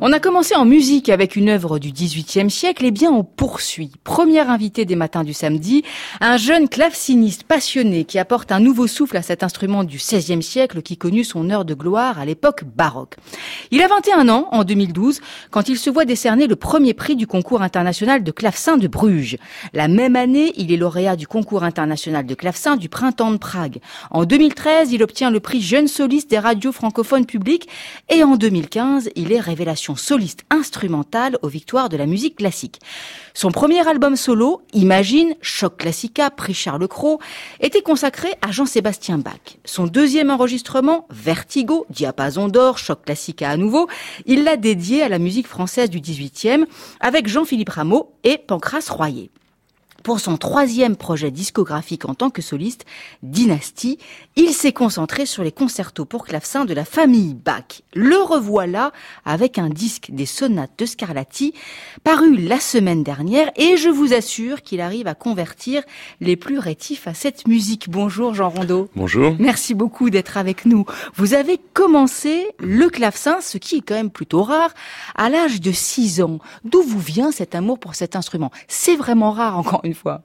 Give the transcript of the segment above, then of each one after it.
On a commencé en musique avec une œuvre du XVIIIe siècle, et bien on poursuit. Première invitée des matins du samedi, un jeune claveciniste passionné qui apporte un nouveau souffle à cet instrument du XVIe siècle qui connut son heure de gloire à l'époque baroque. Il a 21 ans en 2012 quand il se voit décerner le premier prix du concours international de clavecin de Bruges. La même année, il est lauréat du concours international de clavecin du printemps de Prague. En 2013, il obtient le prix jeune soliste des radios francophones publiques et en 2015, il est révélation soliste instrumentale aux victoires de la musique classique. Son premier album solo, Imagine, Choc Classica, prix Charles Cros, était consacré à Jean-Sébastien Bach. Son deuxième enregistrement, Vertigo, Diapason d'or, Choc Classica à nouveau, il l'a dédié à la musique française du XVIIIe avec Jean-Philippe Rameau et Pancrace Royer. Pour son troisième projet discographique en tant que soliste, Dynastie, il s'est concentré sur les concertos pour clavecin de la famille Bach. Le revoilà avec un disque des sonates de Scarlatti, paru la semaine dernière, et je vous assure qu'il arrive à convertir les plus rétifs à cette musique. Bonjour Jean Rondeau. Bonjour. Merci beaucoup d'être avec nous. Vous avez commencé le clavecin, ce qui est quand même plutôt rare, à l'âge de 6 ans. D'où vous vient cet amour pour cet instrument? C'est vraiment rare, encore une fois.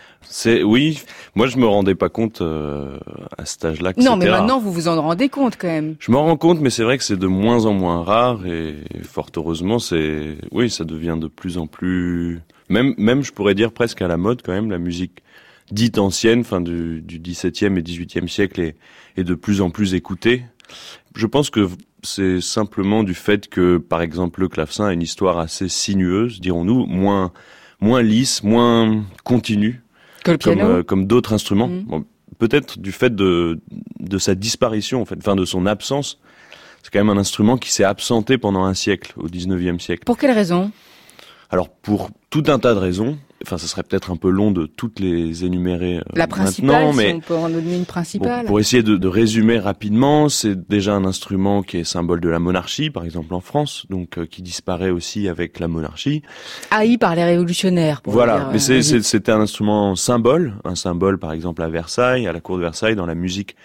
Oui, moi je me rendais pas compte à cet âge-là que non, c'était mais rare. maintenant vous vous en rendez compte quand même. Je m'en rends compte, mais c'est vrai que c'est de moins en moins rare et fort heureusement, ça devient de plus en plus, même je pourrais dire presque à la mode quand même, la musique dite ancienne, fin du XVIIe et XVIIIe siècle est de plus en plus écoutée. Je pense que c'est simplement du fait que, par exemple, le clavecin a une histoire assez sinueuse, dirons-nous, moins lisse, moins continue. Que le piano. Comme d'autres instruments. Bon, peut-être du fait de sa disparition, en fait, de son absence. C'est quand même un instrument qui s'est absenté pendant un siècle, au XIXe siècle. Pour quelle raison? Alors, pour tout un tas de raisons. Enfin, ça serait peut-être un peu long de toutes les énumérer la principale, maintenant, si mais on peut en donner une principale. Bon, pour essayer de résumer rapidement, c'est déjà un instrument qui est symbole de la monarchie, par exemple en France, donc qui disparaît aussi avec la monarchie. Haï par les révolutionnaires. Voilà, mais c'était un instrument symbole, par exemple à Versailles, à la cour de Versailles, dans la musique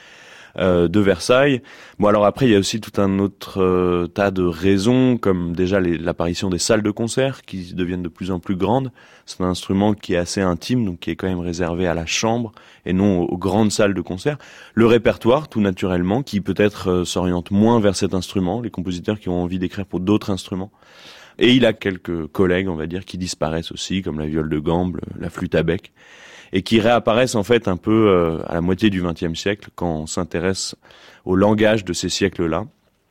de Versailles. Bon, alors après, il y a aussi tout un autre tas de raisons, comme déjà l'apparition des salles de concert qui deviennent de plus en plus grandes. C'est un instrument qui est assez intime, donc qui est quand même réservé à la chambre et non aux grandes salles de concert. Le répertoire, tout naturellement, qui peut-être s'oriente moins vers cet instrument, les compositeurs qui ont envie d'écrire pour d'autres instruments. Et il a quelques collègues, on va dire, qui disparaissent aussi, comme la viole de gambe, la flûte à bec, et qui réapparaissent en fait un peu à la moitié du XXe siècle quand on s'intéresse au langage de ces siècles-là.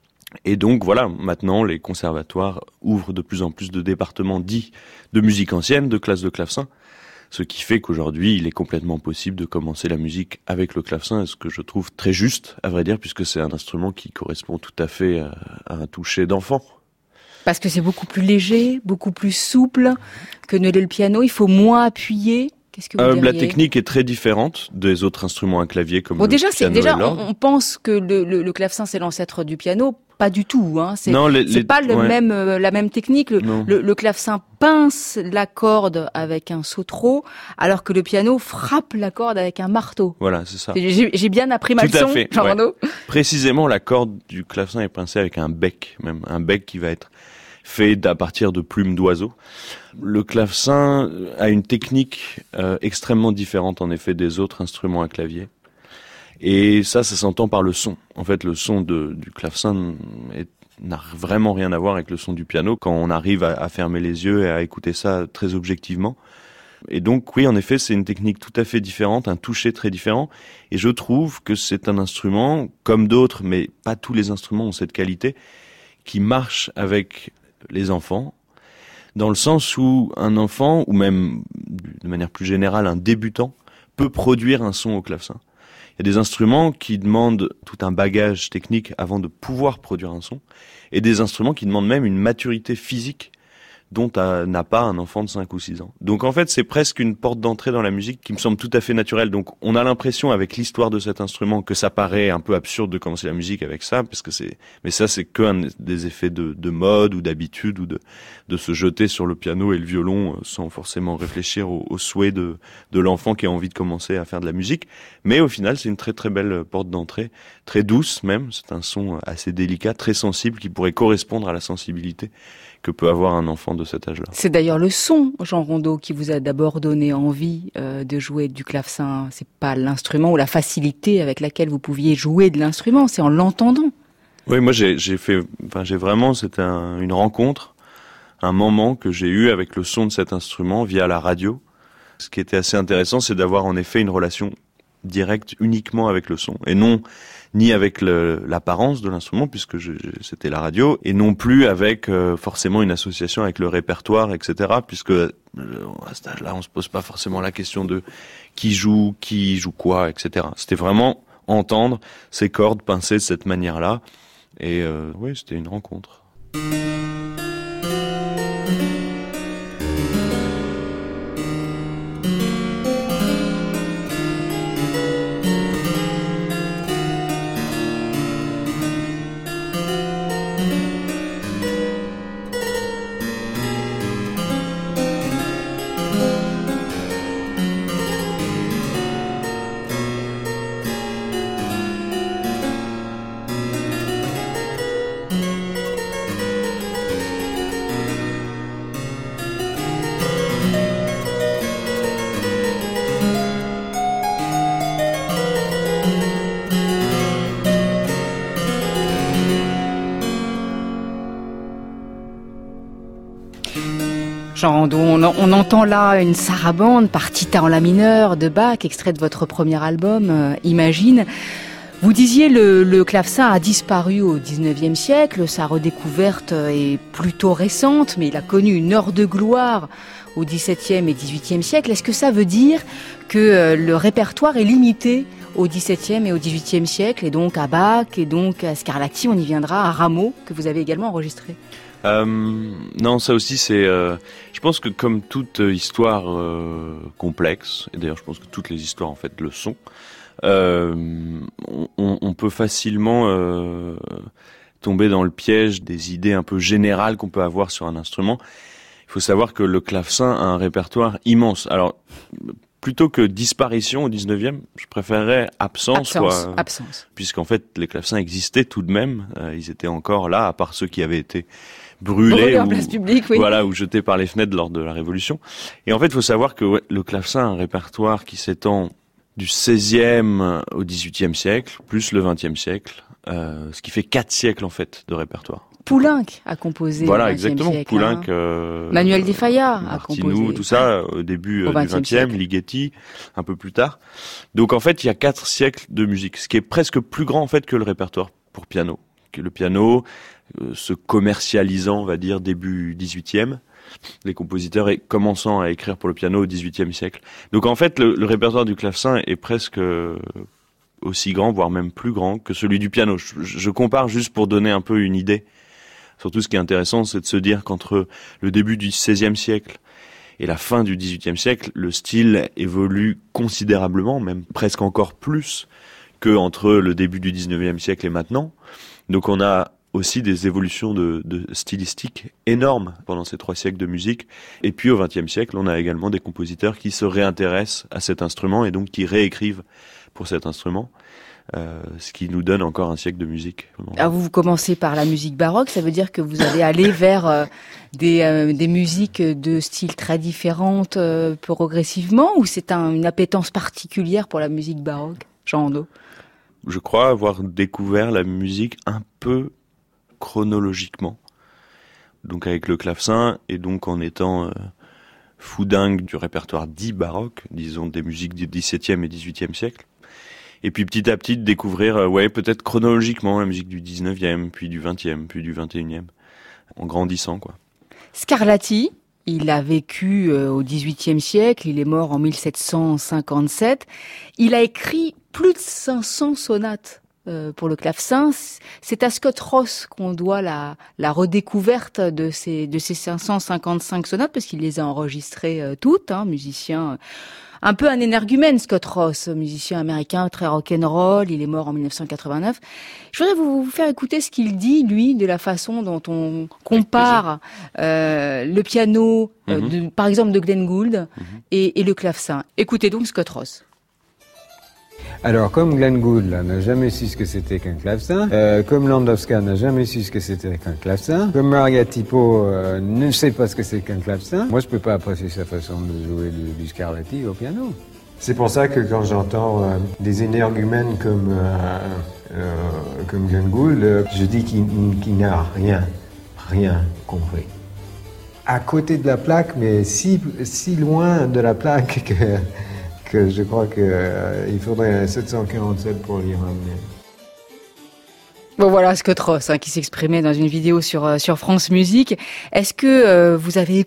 Et donc voilà, maintenant les conservatoires ouvrent de plus en plus de départements dits de musique ancienne, de classes de clavecin, ce qui fait qu'aujourd'hui il est complètement possible de commencer la musique avec le clavecin, ce que je trouve très juste, à vrai dire, puisque c'est un instrument qui correspond tout à fait à un toucher d'enfant. Parce que c'est beaucoup plus léger, beaucoup plus souple que ne l'est le piano, il faut moins appuyer. Qu'est-ce que vous diriez ? La technique est très différente des autres instruments à clavier comme le piano et l'orgue. On pense que le clavecin c'est l'ancêtre du piano, pas du tout. Hein. C'est pas la même technique. Le clavecin pince la corde avec un sautreau, alors que le piano frappe la corde avec un marteau. Voilà, c'est ça. J'ai bien appris ma leçon, Jean Rondeau. Précisément, la corde du clavecin est pincée avec un bec, même un bec qui va être fait à partir de plumes d'oiseaux. Le clavecin a une technique extrêmement différente en effet des autres instruments à clavier. Et ça s'entend par le son. En fait, le son du clavecin n'a vraiment rien à voir avec le son du piano quand on arrive à fermer les yeux et à écouter ça très objectivement. Et donc oui, en effet, c'est une technique tout à fait différente, un toucher très différent. Et je trouve que c'est un instrument, comme d'autres, mais pas tous les instruments ont cette qualité, qui marche avec les enfants, dans le sens où un enfant, ou même de manière plus générale un débutant, peut produire un son au clavecin. Il y a des instruments qui demandent tout un bagage technique avant de pouvoir produire un son, et des instruments qui demandent même une maturité physique dont n'a pas un enfant de 5 ou 6 ans. Donc en fait, c'est presque une porte d'entrée dans la musique qui me semble tout à fait naturelle. Donc on a l'impression avec l'histoire de cet instrument que ça paraît un peu absurde de commencer la musique avec ça, parce que mais ça c'est que des effets de mode ou d'habitude ou de se jeter sur le piano et le violon sans forcément réfléchir au souhait de l'enfant qui a envie de commencer à faire de la musique. Mais au final, c'est une très très belle porte d'entrée, très douce même. C'est un son assez délicat, très sensible, qui pourrait correspondre à la sensibilité que peut avoir un enfant de cet âge-là. C'est d'ailleurs le son, Jean Rondeau, qui vous a d'abord donné envie de jouer du clavecin. C'est pas l'instrument ou la facilité avec laquelle vous pouviez jouer de l'instrument, c'est en l'entendant. Oui, moi j'ai vraiment, c'était une rencontre, un moment que j'ai eu avec le son de cet instrument via la radio. Ce qui était assez intéressant, c'est d'avoir en effet une relation directe uniquement avec le son, et non ni avec l'apparence de l'instrument, puisque c'était la radio, et non plus avec forcément une association avec le répertoire, etc., puisque à cet âge-là, on se pose pas forcément la question de qui joue quoi, etc. C'était vraiment entendre ces cordes pincées de cette manière-là, et oui, c'était une rencontre. Jean Rondeau, on entend là une sarabande par Tita en la mineur de Bach, extrait de votre premier album, Imagine. Vous disiez le clavecin a disparu au 19e siècle, sa redécouverte est plutôt récente, mais il a connu une heure de gloire au 17e et 18e siècle. Est-ce que ça veut dire que le répertoire est limité au 17e et au 18e siècle, et donc à Bach, et donc à Scarlatti, on y viendra, à Rameau, que vous avez également enregistré? Non, ça aussi c'est. Je pense que comme toute histoire complexe, et d'ailleurs je pense que toutes les histoires en fait le sont, on peut facilement tomber dans le piège des idées un peu générales qu'on peut avoir sur un instrument. Il faut savoir que le clavecin a un répertoire immense. Alors plutôt que disparition au 19e, je préférerais absence. Puisqu'en fait les clavecins existaient tout de même. Ils étaient encore là, à part ceux qui avaient été brûlés en place publique, oui. Voilà, ou jetés par les fenêtres lors de la Révolution. Et en fait, il faut savoir que le clavecin a un répertoire qui s'étend du 16e au 18e siècle, plus le 20e siècle, ce qui fait 4 siècles en fait de répertoire. Poulenc a composé voilà, au 20e exactement. siècle. Poulenc, Manuel de Falla a composé. Tout ça au début du 20e, Ligeti un peu plus tard. Donc en fait, il y a 4 siècles de musique, ce qui est presque plus grand en fait que le répertoire pour piano. Que le piano se commercialisant, on va dire, début 18e, les compositeurs commençant à écrire pour le piano au 18e siècle. Donc en fait, le répertoire du clavecin est presque aussi grand, voire même plus grand que celui du piano. Je compare juste pour donner un peu une idée. Surtout, ce qui est intéressant, c'est de se dire qu'entre le début du XVIe siècle et la fin du XVIIIe siècle, le style évolue considérablement, même presque encore plus que entre le début du XIXe siècle et maintenant. Donc on a aussi des évolutions de stylistique énormes pendant ces 3 siècles de musique. Et puis au XXe siècle, on a également des compositeurs qui se réintéressent à cet instrument et donc qui réécrivent pour cet instrument. Ce qui nous donne encore un siècle de musique. Alors vous commencez par la musique baroque, ça veut dire que vous allez aller vers des musiques de styles très différentes progressivement, ou c'est une appétence particulière pour la musique baroque, Jean Rondeau? Je crois avoir découvert la musique un peu chronologiquement, donc avec le clavecin, et donc en étant fou dingue du répertoire dit baroque, disons des musiques du XVIIe et XVIIIe siècle. Et puis petit à petit de découvrir, peut-être chronologiquement, la musique du 19e, puis du 20e, puis du 21e, en grandissant, quoi. Scarlatti, il a vécu au XVIIIe siècle, il est mort en 1757. Il a écrit plus de 500 sonates pour le clavecin. C'est à Scott Ross qu'on doit la redécouverte de ces 555 sonates, parce qu'il les a enregistrées toutes, musicien... Un peu un énergumène, Scott Ross, musicien américain très rock'n'roll. Il est mort en 1989. Je voudrais vous faire écouter ce qu'il dit, lui, de la façon dont on compare le piano, par exemple, de Glenn Gould et le clavecin. Écoutez donc Scott Ross. Alors, comme Glenn Gould n'a jamais su ce que c'était qu'un clavecin, comme Landowska n'a jamais su ce que c'était qu'un clavecin, comme Margatipo ne sait pas ce que c'est qu'un clavecin, moi je peux pas apprécier sa façon de jouer du Scarlatti au piano. C'est pour ça que quand j'entends des énergumènes comme Glenn Gould, je dis qu'il n'a rien compris. À côté de la plaque, mais si loin de la plaque que je crois qu'il faudrait un 747 pour l'y ramener. Bon voilà, Scott Ross qui s'exprimait dans une vidéo sur France Musique. Est-ce que vous avez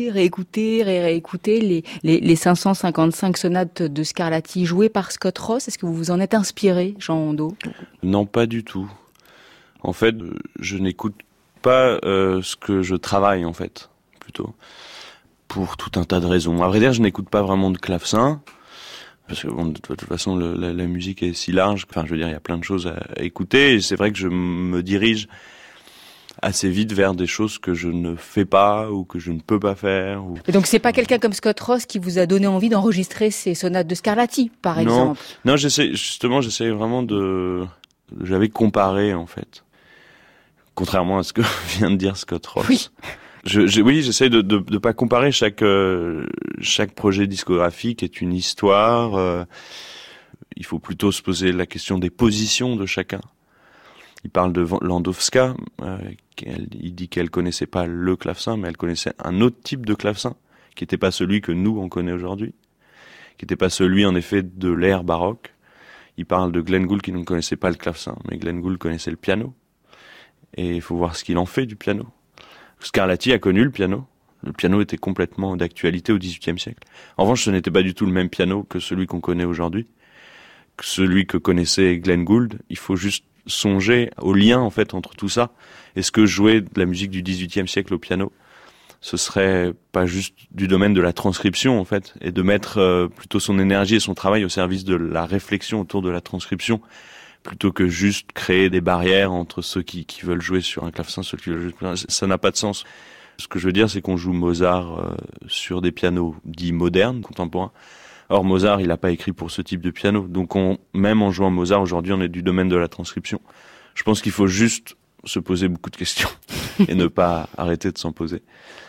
réécouté les 555 sonates de Scarlatti jouées par Scott Ross? Est-ce que vous vous en êtes inspiré, Jean Rondeau? Non, pas du tout. En fait, je n'écoute pas ce que je travaille, en fait, plutôt. Pour tout un tas de raisons. À vrai dire, je n'écoute pas vraiment de clavecin. Parce que bon, de toute façon, la musique est si large. Enfin, je veux dire, il y a plein de choses à écouter. Et c'est vrai que je me dirige assez vite vers des choses que je ne fais pas ou que je ne peux pas faire. Et donc, c'est pas quelqu'un comme Scott Ross qui vous a donné envie d'enregistrer ces sonates de Scarlatti, par exemple? Non, j'essaie vraiment j'avais comparé, en fait. Contrairement à ce que vient de dire Scott Ross. Oui. J'essaie de pas comparer. Chaque projet discographique est une histoire. Il faut plutôt se poser la question des positions de chacun. Il parle de Landowska. Il dit qu'elle connaissait pas le clavecin, mais elle connaissait un autre type de clavecin, qui n'était pas celui que nous on connaît aujourd'hui, qui n'était pas celui en effet de l'ère baroque. Il parle de Glenn Gould qui ne connaissait pas le clavecin, mais Glenn Gould connaissait le piano. Et il faut voir ce qu'il en fait du piano. Scarlatti a connu le piano. Le piano était complètement d'actualité au XVIIIe siècle. En revanche, ce n'était pas du tout le même piano que celui qu'on connaît aujourd'hui, que celui que connaissait Glenn Gould. Il faut juste songer au lien, en fait, entre tout ça. Est-ce que jouer de la musique du XVIIIe siècle au piano, ce serait pas juste du domaine de la transcription, en fait, et de mettre plutôt son énergie et son travail au service de la réflexion autour de la transcription, plutôt que juste créer des barrières entre ceux qui veulent jouer sur un clavecin, ceux qui veulent jouer... Ça n'a pas de sens. Ce que je veux dire, c'est qu'on joue Mozart sur des pianos dits modernes, contemporains. Or, Mozart, il n'a pas écrit pour ce type de piano. Donc, même en jouant Mozart, aujourd'hui, on est du domaine de la transcription. Je pense qu'il faut juste se poser beaucoup de questions et ne pas arrêter de s'en poser.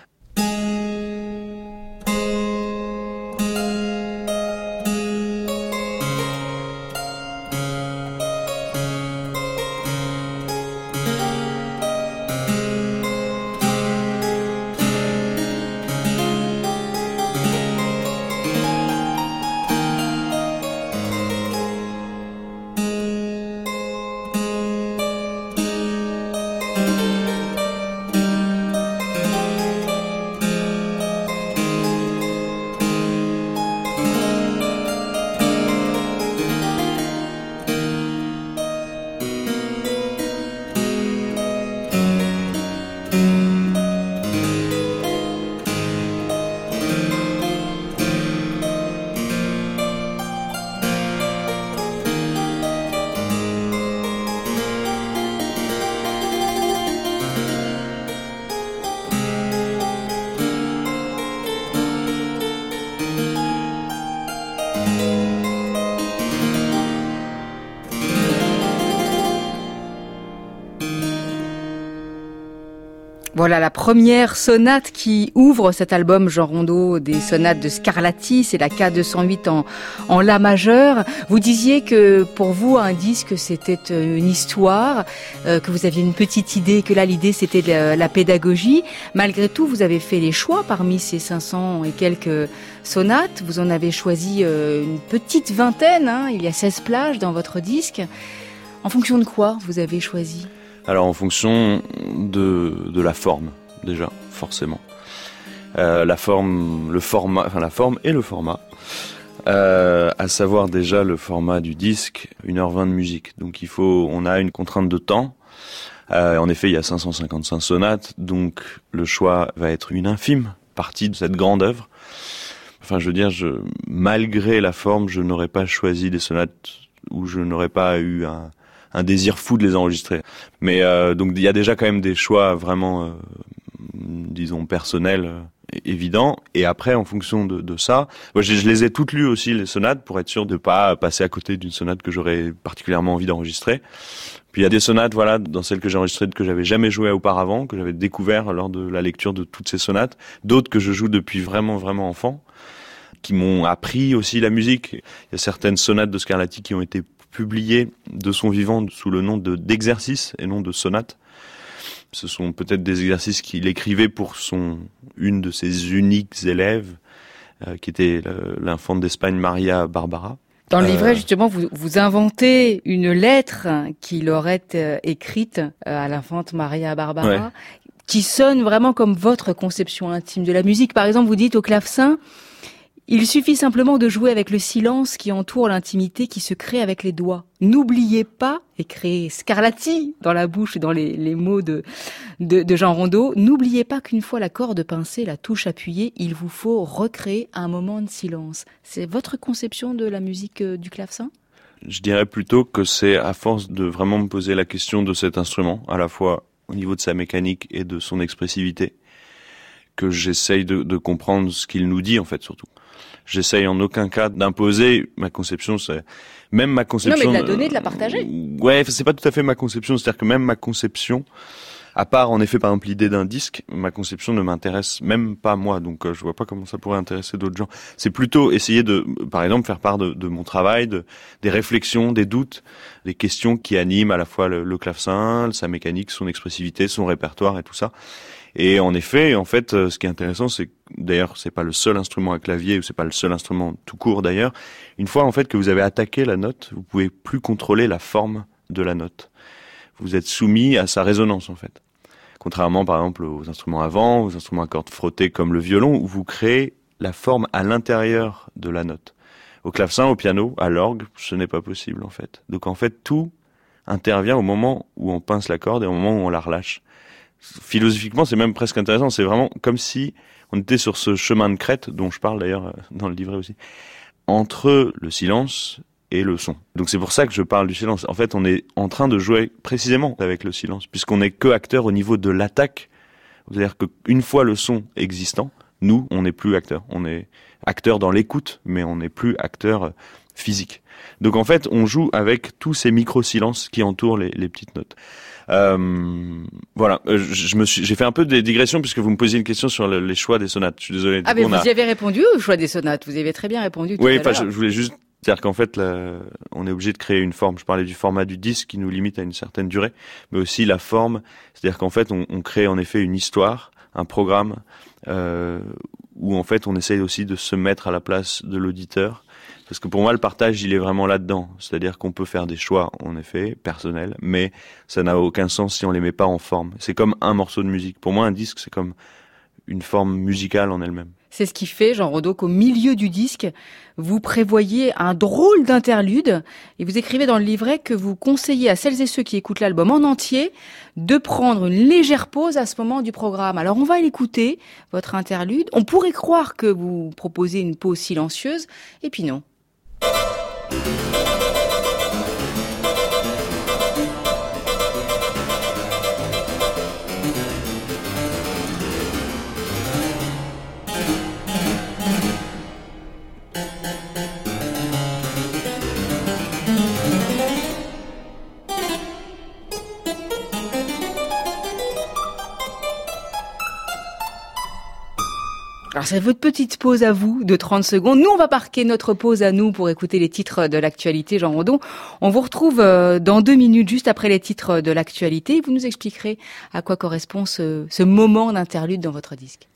Voilà la première sonate qui ouvre cet album Jean Rondeau des sonates de Scarlatti, c'est la K208 en La majeur. Vous disiez que pour vous un disque c'était une histoire, que vous aviez une petite idée, que là l'idée c'était la pédagogie. Malgré tout, vous avez fait les choix parmi ces 500 et quelques sonates. Vous en avez choisi une petite vingtaine, il y a 16 plages dans votre disque. En fonction de quoi vous avez choisi ? Alors en fonction de la forme, déjà, forcément. La forme et le format. À savoir déjà le format du disque, 1h20 de musique. Donc on a une contrainte de temps. En effet, il y a 555 sonates, donc le choix va être une infime partie de cette grande œuvre. Enfin, je veux dire, malgré la forme, je n'aurais pas choisi des sonates où je n'aurais pas eu un désir fou de les enregistrer. Mais donc il y a déjà quand même des choix vraiment, disons, personnels, évidents. Et après, en fonction de ça, moi, je les ai toutes lues aussi, les sonates, pour être sûr de pas passer à côté d'une sonate que j'aurais particulièrement envie d'enregistrer. Puis il y a des sonates, voilà, dans celles que j'ai enregistrées que j'avais jamais jouées auparavant, que j'avais découvert lors de la lecture de toutes ces sonates. D'autres que je joue depuis vraiment, vraiment enfant, qui m'ont appris aussi la musique. Il y a certaines sonates de Scarlatti qui ont été publiées de son vivant sous le nom d'exercices et non de sonates. Ce sont peut-être des exercices qu'il écrivait pour une de ses uniques élèves, qui était l'infante d'Espagne Maria Barbara. Dans le livret, justement, vous inventez une lettre qu'il aurait écrite à l'infante Maria Barbara, ouais, qui sonne vraiment comme votre conception intime de la musique. Par exemple, vous dites au clavecin, il suffit simplement de jouer avec le silence qui entoure l'intimité qui se crée avec les doigts. N'oubliez pas, écrit Scarlatti dans la bouche et dans les mots de Jean Rondeau, n'oubliez pas qu'une fois la corde pincée, la touche appuyée, il vous faut recréer un moment de silence. C'est votre conception de la musique du clavecin ? Je dirais plutôt que c'est à force de vraiment me poser la question de cet instrument, à la fois au niveau de sa mécanique et de son expressivité, que j'essaye de comprendre ce qu'il nous dit, en fait, surtout. J'essaye en aucun cas d'imposer ma conception, même ma conception. Non, mais de la donner, de la partager. Ouais, c'est pas tout à fait ma conception, c'est-à-dire que même ma conception, à part en effet par exemple l'idée d'un disque, ma conception ne m'intéresse même pas moi, donc je vois pas comment ça pourrait intéresser d'autres gens. C'est plutôt essayer de, par exemple, faire part de mon travail, des réflexions, des doutes, des questions qui animent à la fois le clavecin, sa mécanique, son expressivité, son répertoire et tout ça. Et en effet, en fait, ce qui est intéressant, c'est que, d'ailleurs, c'est pas le seul instrument à clavier, ou c'est pas le seul instrument tout court d'ailleurs. Une fois, en fait, que vous avez attaqué la note, vous pouvez plus contrôler la forme de la note. Vous êtes soumis à sa résonance, en fait. Contrairement, par exemple, aux instruments à vent, aux instruments à cordes frottées comme le violon, où vous créez la forme à l'intérieur de la note. Au clavecin, au piano, à l'orgue, ce n'est pas possible, en fait. Donc, en fait, tout intervient au moment où on pince la corde et au moment où on la relâche. Philosophiquement, c'est même presque intéressant. C'est vraiment comme si on était sur ce chemin de crête, dont je parle d'ailleurs dans le livret aussi, entre le silence et le son. Donc c'est pour ça que je parle du silence. En fait, on est en train de jouer précisément avec le silence, puisqu'on n'est que acteur au niveau de l'attaque. C'est-à-dire qu'une fois le son existant, nous, on n'est plus acteur. On est acteur dans l'écoute, mais on n'est plus acteur physique. Donc en fait, on joue avec tous ces micro-silences qui entourent les petites notes. Voilà, j'ai fait un peu des digressions puisque vous me posiez une question sur les choix des sonates. Je suis désolé. Ah, mais vous y avez répondu au choix des sonates. Vous y avez très bien répondu tout à l'heure. Oui, je voulais juste dire qu'en fait, on est obligé de créer une forme. Je parlais du format du disque qui nous limite à une certaine durée, mais aussi la forme. C'est-à-dire qu'en fait, on crée en effet une histoire, un programme, où en fait, on essaye aussi de se mettre à la place de l'auditeur. Parce que pour moi, le partage, il est vraiment là-dedans. C'est-à-dire qu'on peut faire des choix, en effet, personnels, mais ça n'a aucun sens si on les met pas en forme. C'est comme un morceau de musique. Pour moi, un disque, c'est comme une forme musicale en elle-même. C'est ce qui fait, Jean Rondeau, qu'au milieu du disque, vous prévoyez un drôle d'interlude et vous écrivez dans le livret que vous conseillez à celles et ceux qui écoutent l'album en entier de prendre une légère pause à ce moment du programme. Alors on va l'écouter, votre interlude. On pourrait croire que vous proposez une pause silencieuse, et puis non. Alors c'est votre petite pause à vous de 30 secondes. Nous, on va marquer notre pause à nous pour écouter les titres de l'actualité, Jean Rondeau. On vous retrouve dans 2 minutes, juste après les titres de l'actualité. Vous nous expliquerez à quoi correspond ce moment d'interlude dans votre disque.